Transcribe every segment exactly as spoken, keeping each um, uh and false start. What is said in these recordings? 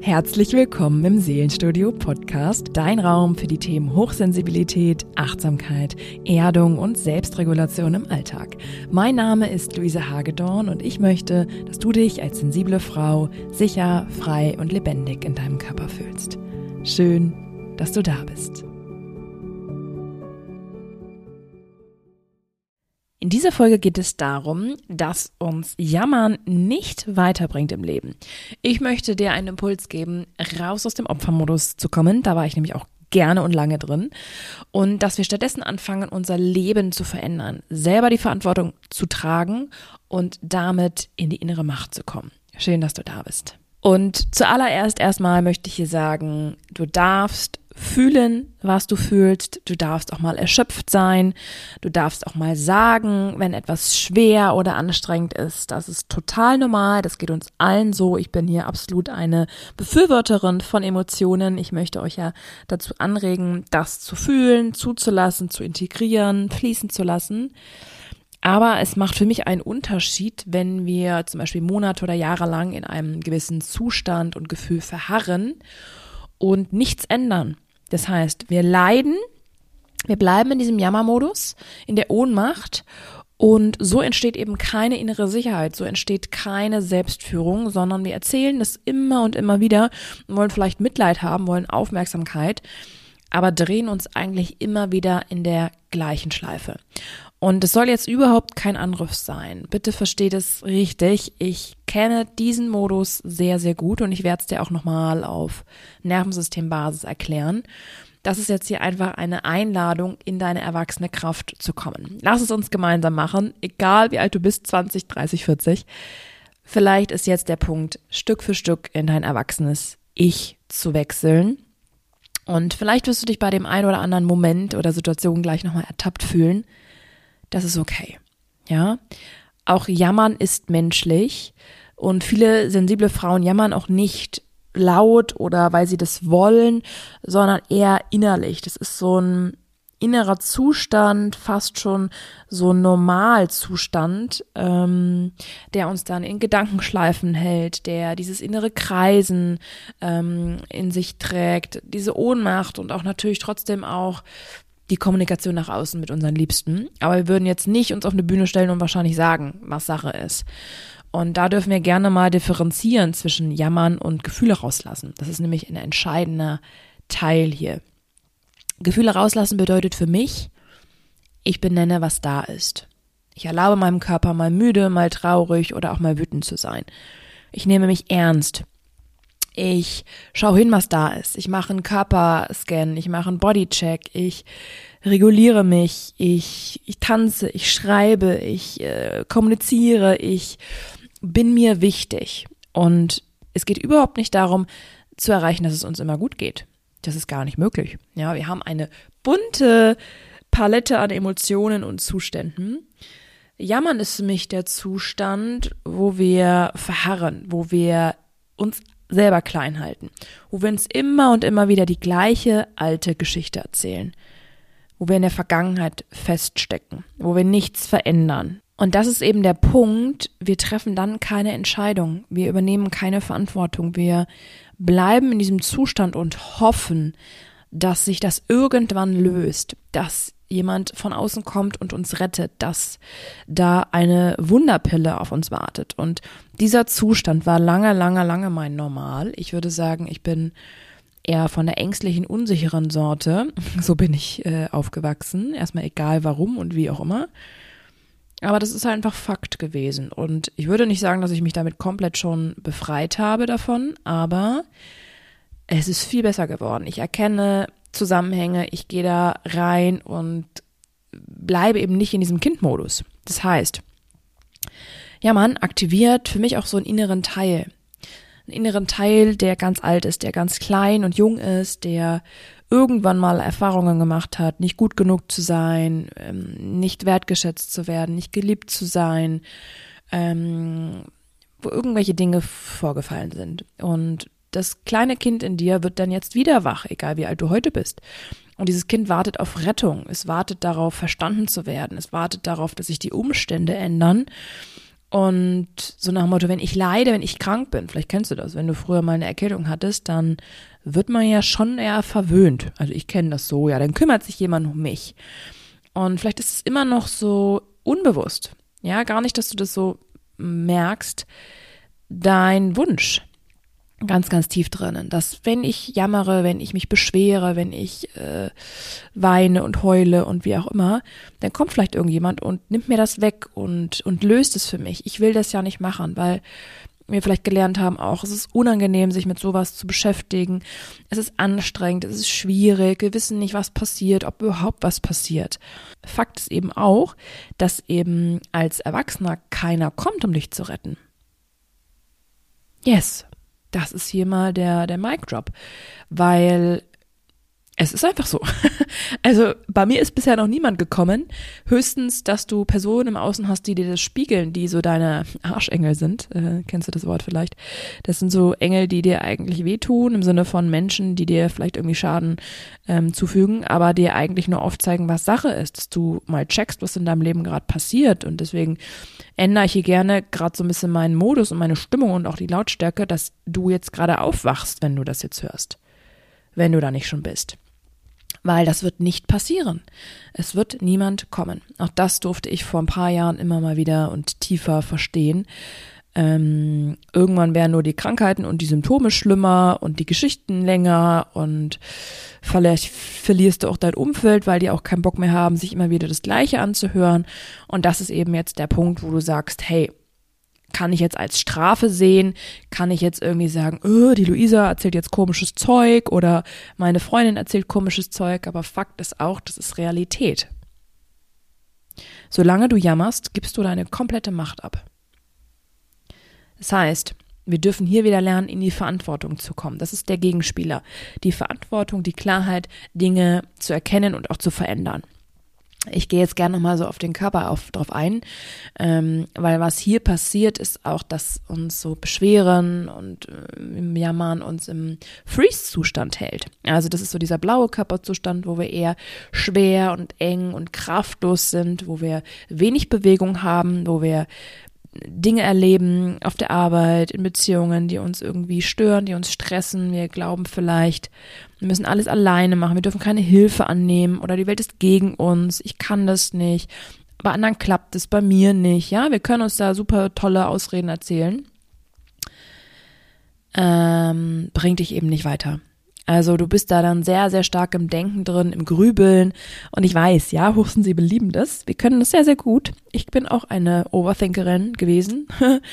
Herzlich willkommen im Seelenstudio Podcast, dein Raum für die Themen Hochsensibilität, Achtsamkeit, Erdung und Selbstregulation im Alltag. Mein Name ist Luise Hagedorn und ich möchte, dass du dich als sensible Frau sicher, frei und lebendig in deinem Körper fühlst. Schön, dass du da bist. In dieser Folge geht es darum, dass uns Jammern nicht weiterbringt im Leben. Ich möchte dir einen Impuls geben, raus aus dem Opfermodus zu kommen. Da war ich nämlich auch gerne und lange drin. Und dass wir stattdessen anfangen, unser Leben zu verändern, selber die Verantwortung zu tragen und damit in die innere Macht zu kommen. Schön, dass du da bist. Und zuallererst erstmal möchte ich hier sagen, du darfst fühlen, was du fühlst. Du darfst auch mal erschöpft sein. Du darfst auch mal sagen, wenn etwas schwer oder anstrengend ist. Das ist total normal. Das geht uns allen so. Ich bin hier absolut eine Befürworterin von Emotionen. Ich möchte euch ja dazu anregen, das zu fühlen, zuzulassen, zu integrieren, fließen zu lassen. Aber es macht für mich einen Unterschied, wenn wir zum Beispiel Monate oder Jahre lang in einem gewissen Zustand und Gefühl verharren und nichts ändern. Das heißt, wir leiden, wir bleiben in diesem Jammermodus, in der Ohnmacht und so entsteht eben keine innere Sicherheit, so entsteht keine Selbstführung, sondern wir erzählen das immer und immer wieder und wollen vielleicht Mitleid haben, wollen Aufmerksamkeit, aber drehen uns eigentlich immer wieder in der gleichen Schleife. Und es soll jetzt überhaupt kein Angriff sein. Bitte versteht es richtig. Ich kenne diesen Modus sehr, sehr gut und ich werde es dir auch nochmal auf Nervensystembasis erklären. Das ist jetzt hier einfach eine Einladung, in deine erwachsene Kraft zu kommen. Lass es uns gemeinsam machen, egal wie alt du bist, zwanzig, dreißig, vierzig. Vielleicht ist jetzt der Punkt, Stück für Stück in dein erwachsenes Ich zu wechseln. Und vielleicht wirst du dich bei dem einen oder anderen Moment oder Situation gleich nochmal ertappt fühlen. Das ist okay, ja. Auch Jammern ist menschlich und viele sensible Frauen jammern auch nicht laut oder weil sie das wollen, sondern eher innerlich. Das ist so ein innerer Zustand, fast schon so ein Normalzustand, ähm, der uns dann in Gedankenschleifen hält, der dieses innere Kreisen ähm, in sich trägt, diese Ohnmacht und auch natürlich trotzdem auch die Kommunikation nach außen mit unseren Liebsten. Aber wir würden jetzt nicht uns auf eine Bühne stellen und wahrscheinlich sagen, was Sache ist. Und da dürfen wir gerne mal differenzieren zwischen Jammern und Gefühle rauslassen. Das ist nämlich ein entscheidender Teil hier. Gefühle rauslassen bedeutet für mich, ich benenne, was da ist. Ich erlaube meinem Körper mal müde, mal traurig oder auch mal wütend zu sein. Ich nehme mich ernst. Ich schaue hin, was da ist. Ich mache einen Körperscan, ich mache einen Bodycheck, ich reguliere mich, ich, ich tanze, ich schreibe, ich äh, kommuniziere, ich bin mir wichtig. Und es geht überhaupt nicht darum, zu erreichen, dass es uns immer gut geht. Das ist gar nicht möglich. Ja, wir haben eine bunte Palette an Emotionen und Zuständen. Jammern ist für mich der Zustand, wo wir verharren, wo wir uns selber klein halten, wo wir uns immer und immer wieder die gleiche alte Geschichte erzählen, wo wir in der Vergangenheit feststecken, wo wir nichts verändern. Und das ist eben der Punkt, wir treffen dann keine Entscheidung, wir übernehmen keine Verantwortung, wir bleiben in diesem Zustand und hoffen, dass sich das irgendwann löst, dass jemand von außen kommt und uns rettet, dass da eine Wunderpille auf uns wartet. Und dieser Zustand war lange, lange, lange mein Normal. Ich würde sagen, ich bin eher von der ängstlichen, unsicheren Sorte. So bin ich äh, aufgewachsen. Erstmal egal warum und wie auch immer. Aber das ist halt einfach Fakt gewesen. Und ich würde nicht sagen, dass ich mich damit komplett schon befreit habe davon, aber es ist viel besser geworden. Ich erkenne Zusammenhänge, ich gehe da rein und bleibe eben nicht in diesem Kindmodus. Das heißt, ja, man aktiviert für mich auch so einen inneren Teil. Einen inneren Teil, der ganz alt ist, der ganz klein und jung ist, der irgendwann mal Erfahrungen gemacht hat, nicht gut genug zu sein, nicht wertgeschätzt zu werden, nicht geliebt zu sein, ähm, wo irgendwelche Dinge vorgefallen sind. Und das kleine Kind in dir wird dann jetzt wieder wach, egal wie alt du heute bist. Und dieses Kind wartet auf Rettung. Es wartet darauf, verstanden zu werden. Es wartet darauf, dass sich die Umstände ändern Und so nach dem Motto, wenn ich leide, wenn ich krank bin, vielleicht kennst du das, wenn du früher mal eine Erkältung hattest, dann wird man ja schon eher verwöhnt. Also ich kenne das so, ja, dann kümmert sich jemand um mich. Und vielleicht ist es immer noch so unbewusst, ja, gar nicht, dass du das so merkst, dein Wunsch ganz, ganz tief drinnen, dass wenn ich jammere, wenn ich mich beschwere, wenn ich äh, weine und heule und wie auch immer, dann kommt vielleicht irgendjemand und nimmt mir das weg und und löst es für mich. Ich will das ja nicht machen, weil wir vielleicht gelernt haben auch, es ist unangenehm, sich mit sowas zu beschäftigen. Es ist anstrengend, es ist schwierig, wir wissen nicht, was passiert, ob überhaupt was passiert. Fakt ist eben auch, dass eben als Erwachsener keiner kommt, um dich zu retten. Yes. Das ist hier mal der, der Mic-Drop, weil es ist einfach so. Also bei mir ist bisher noch niemand gekommen. Höchstens, dass du Personen im Außen hast, die dir das spiegeln, die so deine Arschengel sind. Äh, kennst du das Wort vielleicht? Das sind so Engel, die dir eigentlich wehtun, im Sinne von Menschen, die dir vielleicht irgendwie Schaden ähm, zufügen, aber dir eigentlich nur aufzeigen, was Sache ist, dass du mal checkst, was in deinem Leben gerade passiert. Und deswegen ändere ich hier gerne gerade so ein bisschen meinen Modus und meine Stimmung und auch die Lautstärke, dass du jetzt gerade aufwachst, wenn du das jetzt hörst. Wenn du da nicht schon bist. Weil das wird nicht passieren. Es wird niemand kommen. Auch das durfte ich vor ein paar Jahren immer mal wieder und tiefer verstehen. Ähm, irgendwann werden nur die Krankheiten und die Symptome schlimmer und die Geschichten länger und vielleicht verlierst du auch dein Umfeld, weil die auch keinen Bock mehr haben, sich immer wieder das Gleiche anzuhören. Und das ist eben jetzt der Punkt, wo du sagst, hey, kann ich jetzt als Strafe sehen? Kann ich jetzt irgendwie sagen, oh, die Luisa erzählt jetzt komisches Zeug oder meine Freundin erzählt komisches Zeug, aber Fakt ist auch, das ist Realität. Solange du jammerst, gibst du deine komplette Macht ab. Das heißt, wir dürfen hier wieder lernen, in die Verantwortung zu kommen. Das ist der Gegenspieler. Die Verantwortung, die Klarheit, Dinge zu erkennen und auch zu verändern. Ich gehe jetzt gerne nochmal so auf den Körper auf, drauf ein, ähm, weil was hier passiert, ist auch, dass uns so Beschweren und äh, im Jammern uns im Freeze-Zustand hält. Also das ist so dieser blaue Körperzustand, wo wir eher schwer und eng und kraftlos sind, wo wir wenig Bewegung haben, wo wir Dinge erleben auf der Arbeit, in Beziehungen, die uns irgendwie stören, die uns stressen. Wir glauben vielleicht, wir müssen alles alleine machen, wir dürfen keine Hilfe annehmen oder die Welt ist gegen uns, ich kann das nicht, bei anderen klappt es, bei mir nicht. Ja, wir können uns da super tolle Ausreden erzählen. Ähm, bringt dich eben nicht weiter. Also du bist da dann sehr, sehr stark im Denken drin, im Grübeln. Und ich weiß, ja, Hochsensibel lieben das. Wir können das sehr, sehr gut. Ich bin auch eine Overthinkerin gewesen.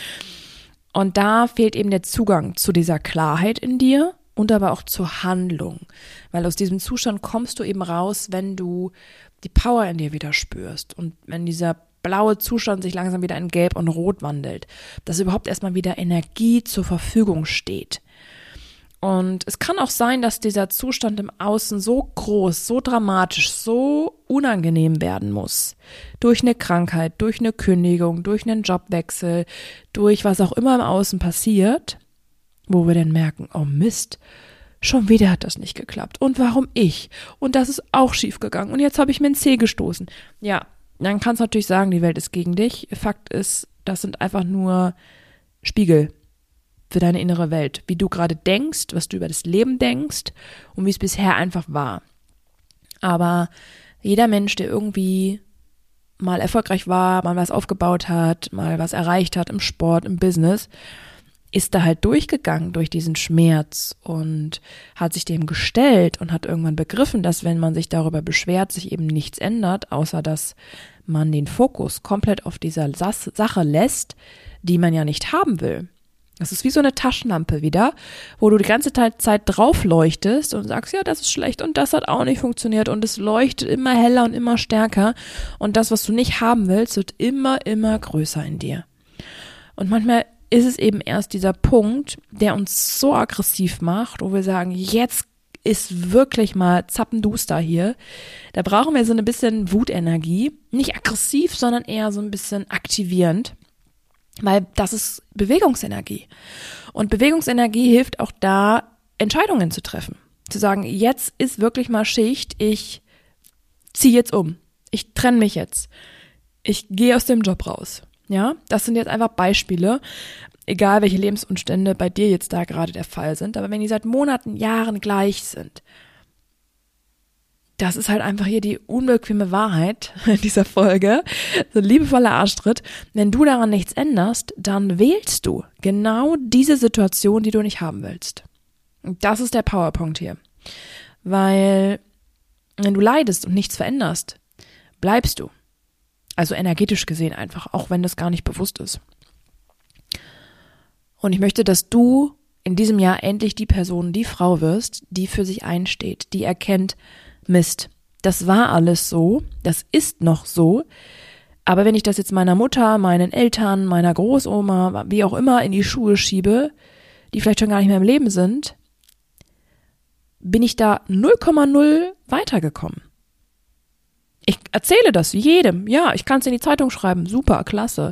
Und da fehlt eben der Zugang zu dieser Klarheit in dir und aber auch zur Handlung. Weil aus diesem Zustand kommst du eben raus, wenn du die Power in dir wieder spürst. Und wenn dieser blaue Zustand sich langsam wieder in Gelb und Rot wandelt. Dass überhaupt erstmal wieder Energie zur Verfügung steht. Und es kann auch sein, dass dieser Zustand im Außen so groß, so dramatisch, so unangenehm werden muss. Durch eine Krankheit, durch eine Kündigung, durch einen Jobwechsel, durch was auch immer im Außen passiert, wo wir dann merken, oh Mist, schon wieder hat das nicht geklappt. Und warum ich? Und das ist auch schief gegangen. Und jetzt habe ich mir einen Zeh gestoßen. Ja, dann kannst du natürlich sagen, die Welt ist gegen dich. Fakt ist, das sind einfach nur Spiegel für deine innere Welt, wie du gerade denkst, was du über das Leben denkst und wie es bisher einfach war. Aber jeder Mensch, der irgendwie mal erfolgreich war, mal was aufgebaut hat, mal was erreicht hat im Sport, im Business, ist da halt durchgegangen durch diesen Schmerz und hat sich dem gestellt und hat irgendwann begriffen, dass wenn man sich darüber beschwert, sich eben nichts ändert, außer dass man den Fokus komplett auf dieser Sache lässt, die man ja nicht haben will. Das ist wie so eine Taschenlampe wieder, wo du die ganze Zeit drauf leuchtest und sagst, ja, das ist schlecht und das hat auch nicht funktioniert und es leuchtet immer heller und immer stärker und das, was du nicht haben willst, wird immer, immer größer in dir. Und manchmal ist es eben erst dieser Punkt, der uns so aggressiv macht, wo wir sagen, jetzt ist wirklich mal zappenduster hier. Da brauchen wir so ein bisschen Wutenergie, nicht aggressiv, sondern eher so ein bisschen aktivierend. Weil das ist Bewegungsenergie. Und Bewegungsenergie hilft auch da, Entscheidungen zu treffen. Zu sagen, jetzt ist wirklich mal Schicht, ich ziehe jetzt um. Ich trenne mich jetzt. Ich gehe aus dem Job raus. Ja, das sind jetzt einfach Beispiele, egal welche Lebensumstände bei dir jetzt da gerade der Fall sind, aber wenn die seit Monaten, Jahren gleich sind, das ist halt einfach hier die unbequeme Wahrheit in dieser Folge, so ein liebevoller Arschtritt. Wenn du daran nichts änderst, dann wählst du genau diese Situation, die du nicht haben willst. Und das ist der Powerpunkt hier. Weil wenn du leidest und nichts veränderst, bleibst du. Also energetisch gesehen einfach, auch wenn das gar nicht bewusst ist. Und ich möchte, dass du in diesem Jahr endlich die Person, die Frau wirst, die für sich einsteht, die erkennt, Mist, das war alles so, das ist noch so, aber wenn ich das jetzt meiner Mutter, meinen Eltern, meiner Großoma, wie auch immer in die Schuhe schiebe, die vielleicht schon gar nicht mehr im Leben sind, bin ich da null Komma null weitergekommen. Ich erzähle das jedem, ja, ich kann es in die Zeitung schreiben, super, klasse.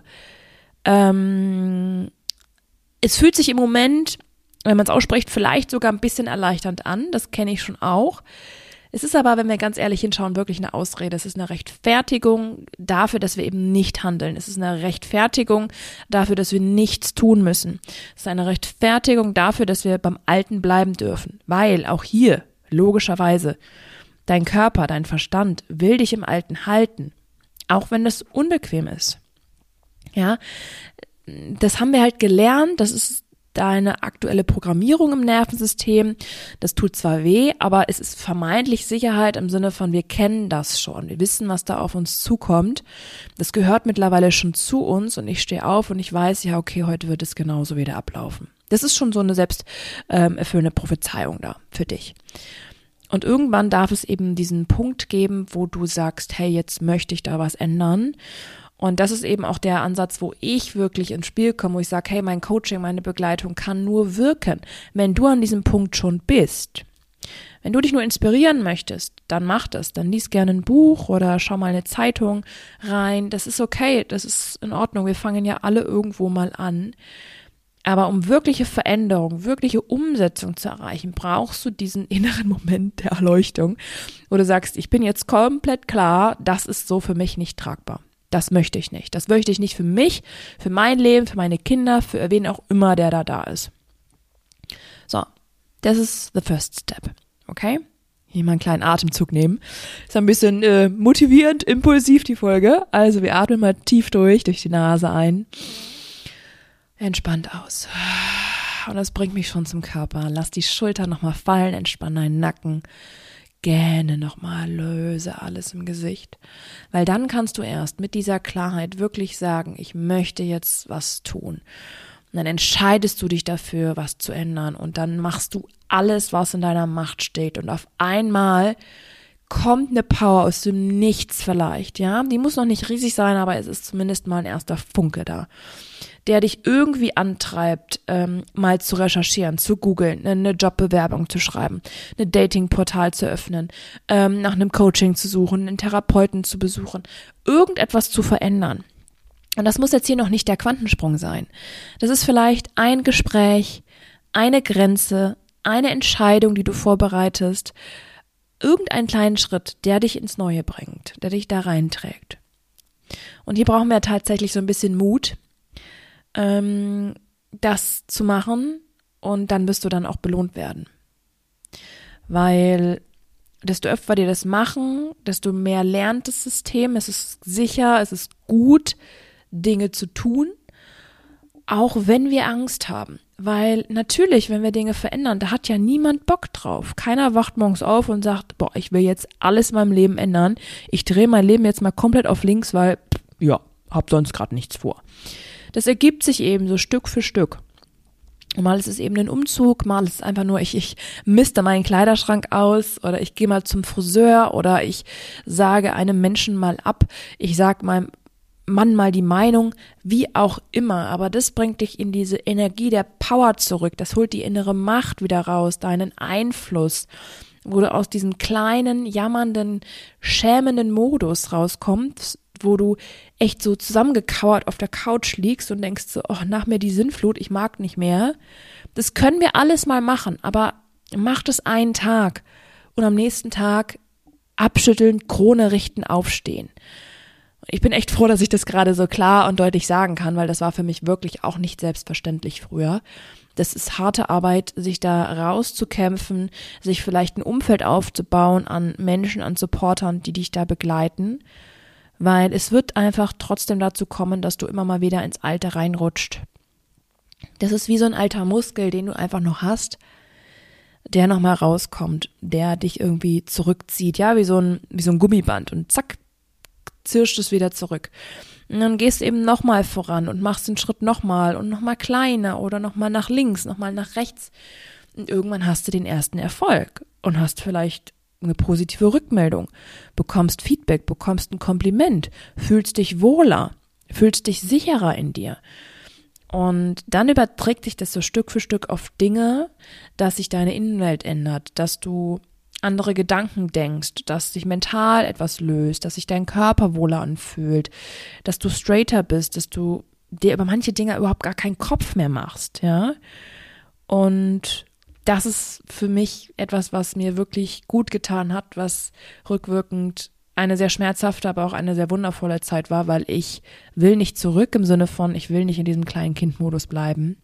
Ähm, es fühlt sich im Moment, wenn man es ausspricht, vielleicht sogar ein bisschen erleichternd an, das kenne ich schon auch. Es ist aber, wenn wir ganz ehrlich hinschauen, wirklich eine Ausrede. Es ist eine Rechtfertigung dafür, dass wir eben nicht handeln. Es ist eine Rechtfertigung dafür, dass wir nichts tun müssen. Es ist eine Rechtfertigung dafür, dass wir beim Alten bleiben dürfen. Weil auch hier, logischerweise, dein Körper, dein Verstand will dich im Alten halten. Auch wenn das unbequem ist. Ja, das haben wir halt gelernt. Das ist deine aktuelle Programmierung im Nervensystem. Das tut zwar weh, aber es ist vermeintlich Sicherheit im Sinne von, wir kennen das schon. Wir wissen, was da auf uns zukommt. Das gehört mittlerweile schon zu uns und ich stehe auf und ich weiß, ja, okay, heute wird es genauso wieder ablaufen. Das ist schon so eine selbsterfüllende Prophezeiung da für dich. Und irgendwann darf es eben diesen Punkt geben, wo du sagst, hey, jetzt möchte ich da was ändern. Und das ist eben auch der Ansatz, wo ich wirklich ins Spiel komme, wo ich sage, hey, mein Coaching, meine Begleitung kann nur wirken, wenn du an diesem Punkt schon bist. Wenn du dich nur inspirieren möchtest, dann mach das. Dann lies gerne ein Buch oder schau mal eine Zeitung rein. Das ist okay, das ist in Ordnung. Wir fangen ja alle irgendwo mal an. Aber um wirkliche Veränderung, wirkliche Umsetzung zu erreichen, brauchst du diesen inneren Moment der Erleuchtung, wo du sagst, ich bin jetzt komplett klar, das ist so für mich nicht tragbar. Das möchte ich nicht. Das möchte ich nicht für mich, für mein Leben, für meine Kinder, für wen auch immer, der da da ist. So, das ist the first step. Okay? Hier mal einen kleinen Atemzug nehmen. Ist ein bisschen äh, motivierend, impulsiv die Folge. Also wir atmen mal tief durch, durch die Nase ein. Entspannt aus. Und das bringt mich schon zum Körper. Lass die Schultern nochmal fallen, entspann deinen Nacken. Gähne nochmal, löse alles im Gesicht. Weil dann kannst du erst mit dieser Klarheit wirklich sagen, ich möchte jetzt was tun. Und dann entscheidest du dich dafür, was zu ändern. Und dann machst du alles, was in deiner Macht steht. Und auf einmal kommt eine Power aus dem Nichts vielleicht, ja. Die muss noch nicht riesig sein, aber es ist zumindest mal ein erster Funke da, der dich irgendwie antreibt, ähm, mal zu recherchieren, zu googeln, eine Jobbewerbung zu schreiben, eine Datingportal zu öffnen, ähm, nach einem Coaching zu suchen, einen Therapeuten zu besuchen, irgendetwas zu verändern. Und das muss jetzt hier noch nicht der Quantensprung sein. Das ist vielleicht ein Gespräch, eine Grenze, eine Entscheidung, die du vorbereitest, irgendeinen kleinen Schritt, der dich ins Neue bringt, der dich da reinträgt. Und hier brauchen wir tatsächlich so ein bisschen Mut, ähm, das zu machen, und dann wirst du dann auch belohnt werden. Weil desto öfter wir das machen, desto mehr lernt das System, es ist sicher, es ist gut, Dinge zu tun, auch wenn wir Angst haben. Weil natürlich, wenn wir Dinge verändern, da hat ja niemand Bock drauf. Keiner wacht morgens auf und sagt, boah, ich will jetzt alles in meinem Leben ändern. Ich drehe mein Leben jetzt mal komplett auf links, weil, ja, hab sonst gerade nichts vor. Das ergibt sich eben so Stück für Stück. Mal ist es eben ein Umzug, mal ist es einfach nur, ich, ich miste meinen Kleiderschrank aus oder ich gehe mal zum Friseur oder ich sage einem Menschen mal ab, ich sage meinem Mann mal die Meinung, wie auch immer, aber das bringt dich in diese Energie der Power zurück, das holt die innere Macht wieder raus, deinen Einfluss, wo du aus diesem kleinen, jammernden, schämenden Modus rauskommst, wo du echt so zusammengekauert auf der Couch liegst und denkst so, oh, nach mir die Sinnflut, ich mag nicht mehr. Das können wir alles mal machen, aber mach das einen Tag und am nächsten Tag abschütteln, Krone richten, aufstehen. Ich bin echt froh, dass ich das gerade so klar und deutlich sagen kann, weil das war für mich wirklich auch nicht selbstverständlich früher. Das ist harte Arbeit, sich da rauszukämpfen, sich vielleicht ein Umfeld aufzubauen an Menschen, an Supportern, die dich da begleiten, weil es wird einfach trotzdem dazu kommen, dass du immer mal wieder ins Alte reinrutscht. Das ist wie so ein alter Muskel, den du einfach noch hast, der nochmal rauskommt, der dich irgendwie zurückzieht, ja, wie so ein, wie so ein Gummiband und zack, zirscht es wieder zurück. Und dann gehst du eben nochmal voran und machst den Schritt nochmal und nochmal kleiner oder nochmal nach links, nochmal nach rechts. Und irgendwann hast du den ersten Erfolg und hast vielleicht eine positive Rückmeldung, bekommst Feedback, bekommst ein Kompliment, fühlst dich wohler, fühlst dich sicherer in dir. Und dann überträgt sich das so Stück für Stück auf Dinge, dass sich deine Innenwelt ändert, dass du andere Gedanken denkst, dass sich mental etwas löst, dass sich dein Körper wohler anfühlt, dass du straighter bist, dass du dir über manche Dinge überhaupt gar keinen Kopf mehr machst, ja. Und das ist für mich etwas, was mir wirklich gut getan hat, was rückwirkend eine sehr schmerzhafte, aber auch eine sehr wundervolle Zeit war, weil ich will nicht zurück im Sinne von, ich will nicht in diesem kleinen Kindmodus bleiben.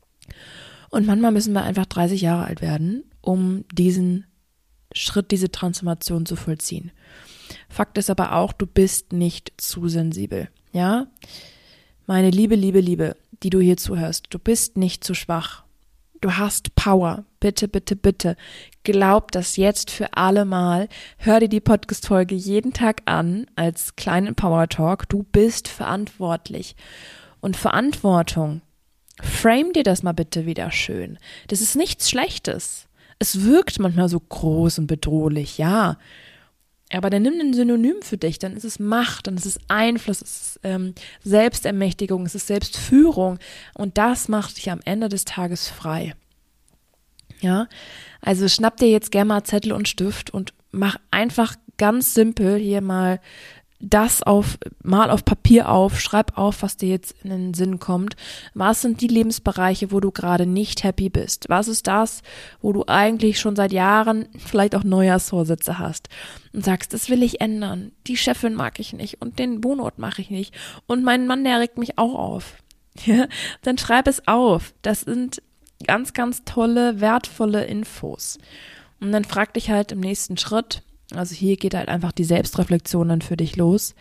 Und manchmal müssen wir einfach dreißig Jahre alt werden, um diesen Schritt, diese Transformation zu vollziehen. Fakt ist aber auch, du bist nicht zu sensibel, ja? Meine liebe, liebe, liebe, die du hier zuhörst, du bist nicht zu schwach. Du hast Power. Bitte, bitte, bitte. Glaub das jetzt für alle Mal. Hör dir die Podcast-Folge jeden Tag an als kleinen Power Talk. Du bist verantwortlich. Und Verantwortung, frame dir das mal bitte wieder schön. Das ist nichts Schlechtes. Es wirkt manchmal so groß und bedrohlich, ja. Aber dann nimm ein Synonym für dich, dann ist es Macht, dann ist es Einfluss, es ist ähm, Selbstermächtigung, es ist Selbstführung und das macht dich am Ende des Tages frei. Ja, also schnapp dir jetzt gerne mal Zettel und Stift und mach einfach ganz simpel hier mal das auf, mal auf Papier auf, schreib auf, was dir jetzt in den Sinn kommt. Was sind die Lebensbereiche, wo du gerade nicht happy bist? Was ist das, wo du eigentlich schon seit Jahren vielleicht auch Neujahrsvorsätze hast und sagst, das will ich ändern. Die Chefin mag ich nicht und den Wohnort mache ich nicht und mein Mann, der regt mich auch auf. Ja, dann schreib es auf. Das sind ganz, ganz tolle, wertvolle Infos. Und dann frag dich halt im nächsten Schritt, also hier geht halt einfach die Selbstreflexion dann für dich los.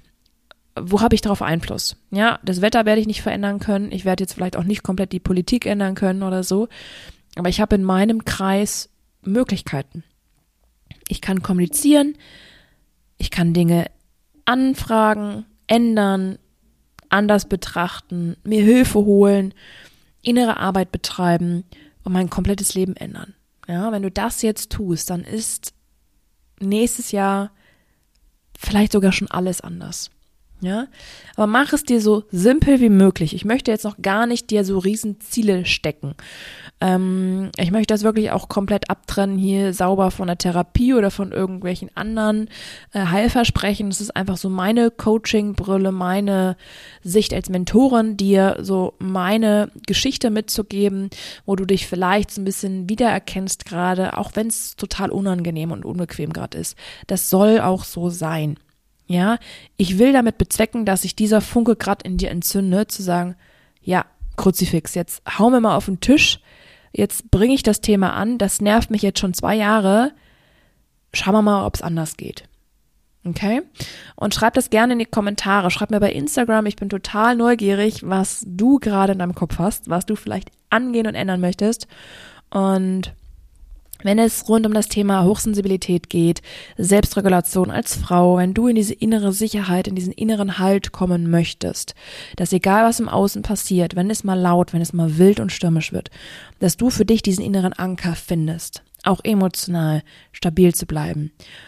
Wo habe ich darauf Einfluss? Ja, das Wetter werde ich nicht verändern können. Ich werde jetzt vielleicht auch nicht komplett die Politik ändern können oder so. Aber ich habe in meinem Kreis Möglichkeiten. Ich kann kommunizieren. Ich kann Dinge anfragen, ändern, anders betrachten, mir Hilfe holen, innere Arbeit betreiben und mein komplettes Leben ändern. Ja, wenn du das jetzt tust, dann ist nächstes Jahr vielleicht sogar schon alles anders. Ja, aber mach es dir so simpel wie möglich. Ich möchte jetzt noch gar nicht dir so riesen Ziele stecken. Ähm, ich möchte das wirklich auch komplett abtrennen hier, sauber von der Therapie oder von irgendwelchen anderen äh, Heilversprechen. Das ist einfach so meine Coaching-Brille, meine Sicht als Mentorin, dir so meine Geschichte mitzugeben, wo du dich vielleicht so ein bisschen wiedererkennst gerade, auch wenn es total unangenehm und unbequem gerade ist. Das soll auch so sein. Ja, ich will damit bezwecken, dass sich dieser Funke gerade in dir entzündet, zu sagen, ja, Kruzifix, jetzt hau mir mal auf den Tisch, jetzt bringe ich das Thema an, das nervt mich jetzt schon zwei Jahre, schauen wir mal, ob es anders geht. Okay? Und schreib das gerne in die Kommentare, schreib mir bei Instagram, ich bin total neugierig, was du gerade in deinem Kopf hast, was du vielleicht angehen und ändern möchtest. Und wenn es rund um das Thema Hochsensibilität geht, Selbstregulation als Frau, wenn du in diese innere Sicherheit, in diesen inneren Halt kommen möchtest, dass egal was im Außen passiert, wenn es mal laut, wenn es mal wild und stürmisch wird, dass du für dich diesen inneren Anker findest, auch emotional stabil zu bleiben.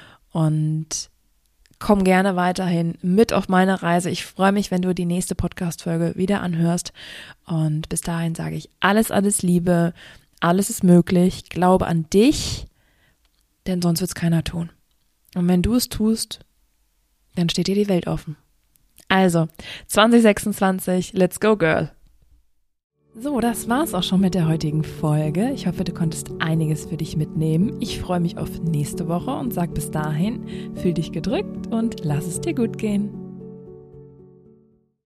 Und komm gerne weiterhin mit auf meine Reise. Ich freue mich, wenn du die nächste Podcast-Folge wieder anhörst. Und bis dahin sage ich alles, alles Liebe. Alles ist möglich, glaube an dich, denn sonst wird es keiner tun. Und wenn du es tust, dann steht dir die Welt offen. Also, zwanzig sechsundzwanzig, let's go girl! So, das war's auch schon mit der heutigen Folge. Ich hoffe, du konntest einiges für dich mitnehmen. Ich freue mich auf nächste Woche und sag bis dahin, fühl dich gedrückt und lass es dir gut gehen.